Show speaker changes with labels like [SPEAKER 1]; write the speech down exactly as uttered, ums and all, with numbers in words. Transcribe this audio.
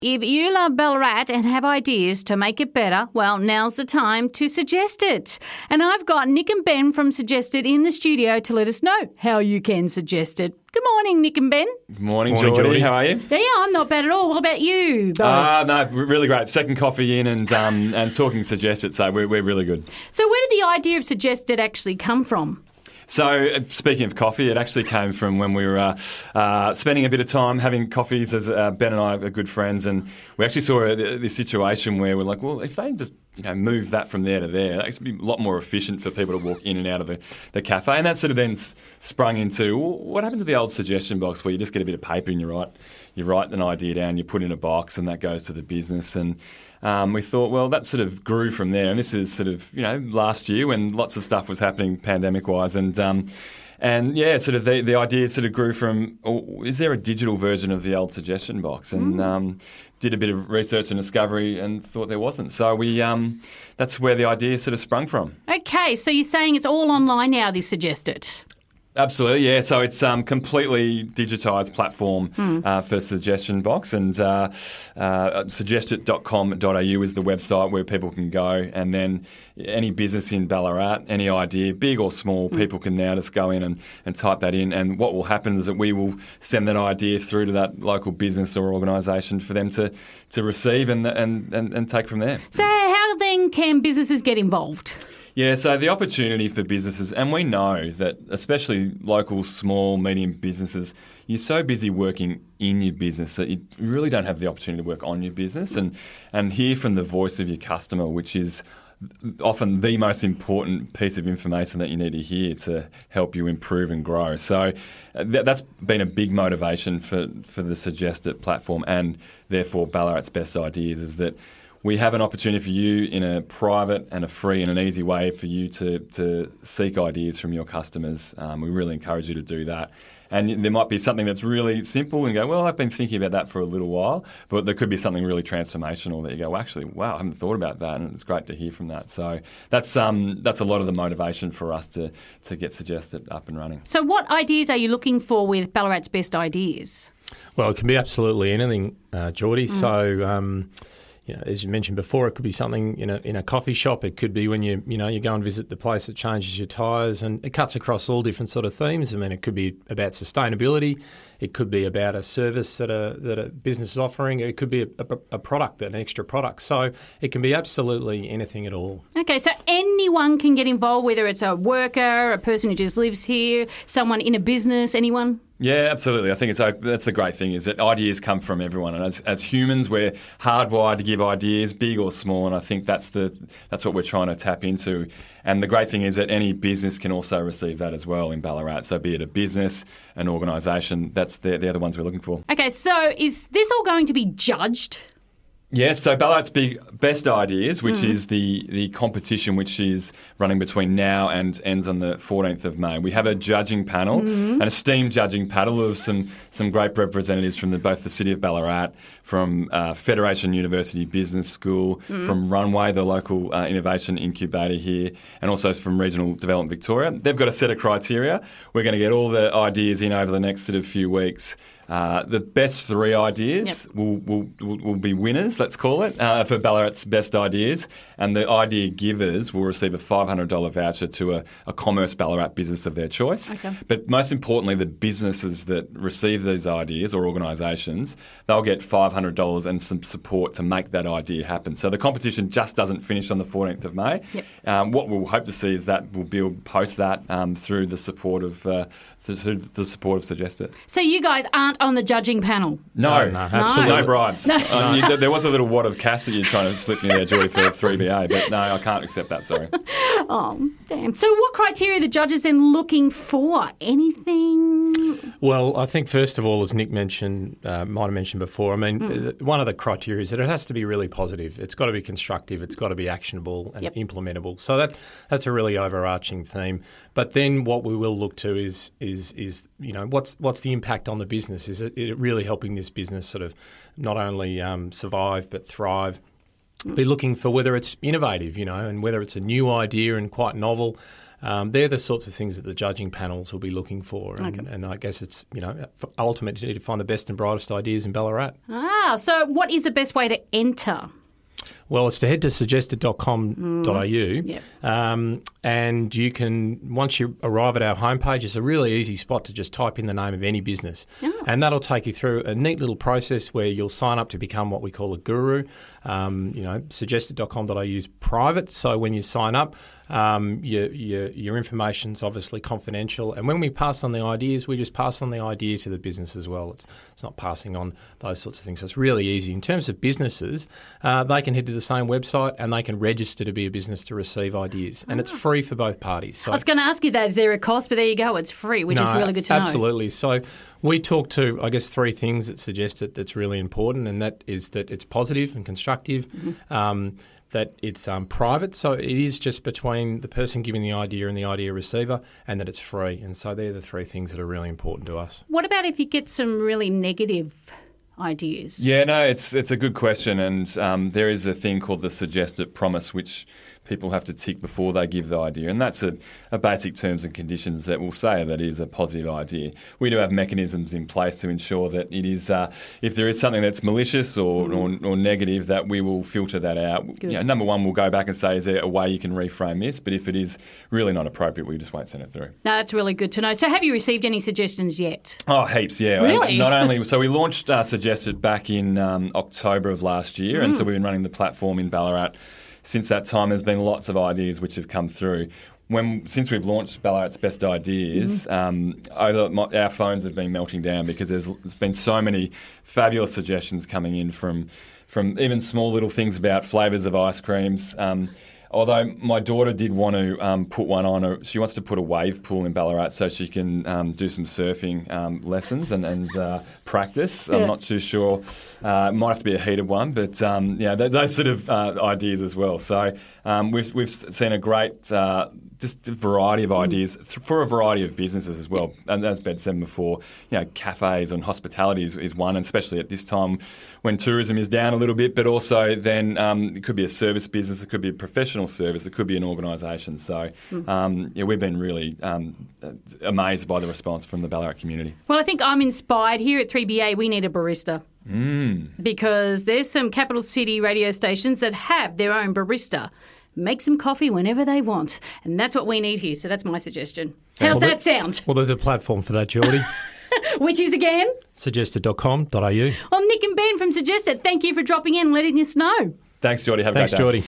[SPEAKER 1] If you love Ballarat and have ideas to make it better, well, now's the time to suggest it. And I've got Nick and Ben from Suggest It in the studio to let us know how you can suggest it. Good morning, Nick and Ben.
[SPEAKER 2] Good morning,
[SPEAKER 3] Morning,
[SPEAKER 2] Geordie.
[SPEAKER 3] Geordie.
[SPEAKER 2] How are you?
[SPEAKER 1] Yeah, I'm not bad at all. What about you, both?
[SPEAKER 2] Ah, no, really great. Second coffee in and um, and talking Suggest It, so we're, we're really good.
[SPEAKER 1] So where did the idea of Suggest It actually come from?
[SPEAKER 2] So, uh, speaking of coffee, it actually came from when we were uh, uh, spending a bit of time having coffees, as uh, Ben and I are good friends, and we actually saw a, this situation where we're like, well, if they just you know move that from there to there, that would be a lot more efficient for people to walk in and out of the, the cafe. And that sort of then s- sprung into, well, what happened to the old suggestion box where you just get a bit of paper and you write, you write an idea down, you put it in a box, and that goes to the business. And Um, we thought, well, that sort of grew from there. And this is sort of, you know, last year when lots of stuff was happening pandemic-wise. And, um, and yeah, sort of the, the idea sort of grew from, oh, is there a digital version of the old suggestion box? And
[SPEAKER 1] Mm.
[SPEAKER 2] um, did a bit of research and discovery and thought there wasn't. So we um, that's where the idea sort of sprung from.
[SPEAKER 1] Okay, so you're saying it's all online now, this Suggest It?
[SPEAKER 2] Absolutely, yeah. So it's um completely digitised platform
[SPEAKER 1] Mm.
[SPEAKER 2] uh, for Suggestion Box, and uh, uh, suggest it dot com dot a u is the website where people can go, and then any business in Ballarat, any idea, big or small,
[SPEAKER 1] Mm.
[SPEAKER 2] people can now just go in and, and type that in, and what will happen is that we will send that idea through to that local business or organisation for them to, to receive and, and, and, and take from there.
[SPEAKER 1] So how then can businesses get involved?
[SPEAKER 2] Yeah, so the opportunity for businesses, and we know that especially local, small, medium businesses, you're so busy working in your business that you really don't have the opportunity to work on your business and, and hear from the voice of your customer, which is often the most important piece of information that you need to hear to help you improve and grow. So uh, th- that's been a big motivation for, for the Suggest It platform and therefore Ballarat's Best Ideas is that we have an opportunity for you in a private and a free and an easy way for you to, to seek ideas from your customers. Um, we really encourage you to do that. And there might be something that's really simple and you go, well, I've been thinking about that for a little while, but there could be something really transformational that you go, well, actually, wow, I haven't thought about that, and it's great to hear from that. So that's um, that's a lot of the motivation for us to, to get Suggest It up and running.
[SPEAKER 1] So what ideas are you looking for with Ballarat's Best Ideas?
[SPEAKER 3] Well, it can be absolutely anything, uh, Geordie. Mm. So, um, you know, as you mentioned before, it could be something in a in a coffee shop. It could be when you you know you go and visit the place that changes your tyres, and it cuts across all different sort of themes. I mean, it could be about sustainability. It could be about a service that a that a business is offering. It could be a, a, a product, an extra product. So it can be absolutely anything at all.
[SPEAKER 1] Okay, so anyone can get involved, whether it's a worker, a person who just lives here, someone in a business, anyone?
[SPEAKER 2] Yeah, absolutely. I think it's that's the great thing is that ideas come from everyone, and as as humans, we're hardwired to give ideas, big or small, and I think that's the that's what we're trying to tap into. And the great thing is that any business can also receive that as well in Ballarat. So be it a business, an organisation, that's the, they're the ones we're looking for.
[SPEAKER 1] Okay, so is this all going to be judged?
[SPEAKER 2] Yes, so Ballarat's Big Best Ideas, which
[SPEAKER 1] Mm.
[SPEAKER 2] is the, the competition which is running between now and ends on the fourteenth of May. We have a judging panel,
[SPEAKER 1] Mm-hmm.
[SPEAKER 2] an esteemed judging panel of some, some great representatives from the, both the City of Ballarat, from uh, Federation University Business School,
[SPEAKER 1] Mm.
[SPEAKER 2] from Runway, the local uh, innovation incubator here, and also from Regional Development Victoria. They've got a set of criteria. We're going to get all the ideas in over the next sort of few weeks. Uh, the best three ideas
[SPEAKER 1] Yep.
[SPEAKER 2] will, will, will, will be winners, let's call it, uh, for Ballarat's Best Ideas. And the idea givers will receive a five hundred dollars voucher to a, a Commerce Ballarat business of their choice.
[SPEAKER 1] Okay.
[SPEAKER 2] But most importantly, the businesses that receive these ideas or organisations, they'll get five hundred dollars and some support to make that idea happen. So the competition just doesn't finish on the fourteenth of May.
[SPEAKER 1] Yep.
[SPEAKER 2] Um, what we'll hope to see is that we'll build post that um, through the support of uh, through the support of Suggest It.
[SPEAKER 1] So you guys aren't on the judging panel?
[SPEAKER 2] No,
[SPEAKER 3] No, no,
[SPEAKER 1] absolutely.
[SPEAKER 2] no bribes. Um, you, there was a little wad of cash that you're trying to slip me there, Joy, for three B A, but no, I can't accept that, sorry.
[SPEAKER 1] Oh, damn. So what criteria are the judges then looking for? Anything?
[SPEAKER 3] Well, I think first of all, as Nick mentioned, uh, might have mentioned before, I mean, mm. one of the criteria is that it has to be really positive. It's got to be constructive. It's got to be actionable and
[SPEAKER 1] yep.
[SPEAKER 3] implementable. So that that's a really overarching theme. But then what we will look to is is is you know what's what's the impact on the business? Is it, it really helping this business sort of not only um, survive but thrive? Be looking for whether it's innovative, you know, and whether it's a new idea and quite novel. Um, they're the sorts of things that the judging panels will be looking for. And,
[SPEAKER 1] Okay.
[SPEAKER 3] and I guess it's, you know, ultimately you need to find the best and brightest ideas in Ballarat.
[SPEAKER 1] Ah, so what is the best way to enter?
[SPEAKER 3] Well, it's to head to suggested dot com dot a u,
[SPEAKER 1] Yep.
[SPEAKER 3] um, and you can, once you arrive at our homepage, it's a really easy spot to just type in the name of any business.
[SPEAKER 1] Oh.
[SPEAKER 3] And that'll take you through a neat little process where you'll sign up to become what we call a guru. Um, you know, suggested dot com dot a u is private, so when you sign up, um, your, your, your information's obviously confidential. And when we pass on the ideas, we just pass on the idea to the business as well. It's, it's not passing on those sorts of things. So it's really easy. In terms of businesses, uh, they can head to the same website and they can register to be a business to receive ideas. And it's free for both parties. So
[SPEAKER 1] I was going to ask you that, is there a cost? But there you go, it's free, which
[SPEAKER 3] no,
[SPEAKER 1] is really good to know.
[SPEAKER 3] Absolutely. So we talk to, I guess, three things that suggest it that's really important, and that is that it's positive and constructive,
[SPEAKER 1] Mm-hmm.
[SPEAKER 3] um, that it's um, private, so it is just between the person giving the idea and the idea receiver, and that it's free. And so they're the three things that are really important to us.
[SPEAKER 1] What about if you get some really negative ideas?
[SPEAKER 2] Yeah, no, it's it's a good question, and um, there is a thing called the suggested promise, which people have to tick before they give the idea, and that's a, a basic terms and conditions that will say that it is a positive idea. We do have mechanisms in place to ensure that it is, uh, if there is something that's malicious or, mm. or, or negative, that we will filter that out. You know, number one, we'll go back and say, is there a way you can reframe this? But if it is really not appropriate, we just won't send it through.
[SPEAKER 1] No, that's really good to know. So have you received any suggestions yet?
[SPEAKER 2] Oh, heaps, yeah.
[SPEAKER 1] Really?
[SPEAKER 2] Not only, so we launched uh, Suggested back in um, October of last year, mm. and so we've been running the platform in Ballarat. Since that time, there's been lots of ideas which have come through. When since we've launched Ballarat's Best Ideas, mm-hmm. um, over my, our phones have been melting down because there's, there's been so many fabulous suggestions coming in from from even small little things about flavours of ice creams. Um, Although my daughter did want to um, put one on, a, she wants to put a wave pool in Ballarat so she can um, do some surfing um, lessons and, and uh, practice. Yeah. I'm not too sure. Uh, it might have to be a heated one, but um, yeah, th- those sort of uh, ideas as well. So um, we've we've seen a great uh, just a variety of ideas th- for a variety of businesses as well. And as Ben said before, you know, cafes and hospitality is, is one, and especially at this time when tourism is down a little bit, but also then um, it could be a service business, it could be a professional service, it could be an organisation. So um, yeah, we've been really um, amazed by the response from the Ballarat community.
[SPEAKER 1] Well, I think I'm inspired. Here at three B A, we need a barista.
[SPEAKER 2] Mm.
[SPEAKER 1] Because there's some capital city radio stations that have their own barista. Make some coffee whenever they want. And that's what we need here. So that's my suggestion. How's
[SPEAKER 3] well,
[SPEAKER 1] that sound?
[SPEAKER 3] Well, there's a platform for that, Geordie.
[SPEAKER 1] Which is again?
[SPEAKER 3] suggested dot com dot a u.
[SPEAKER 1] Well, Nick and Ben from Suggested, thank you for dropping in and letting us know.
[SPEAKER 2] Thanks, Geordie. Have a
[SPEAKER 3] Thanks,
[SPEAKER 2] great day.
[SPEAKER 3] Geordie.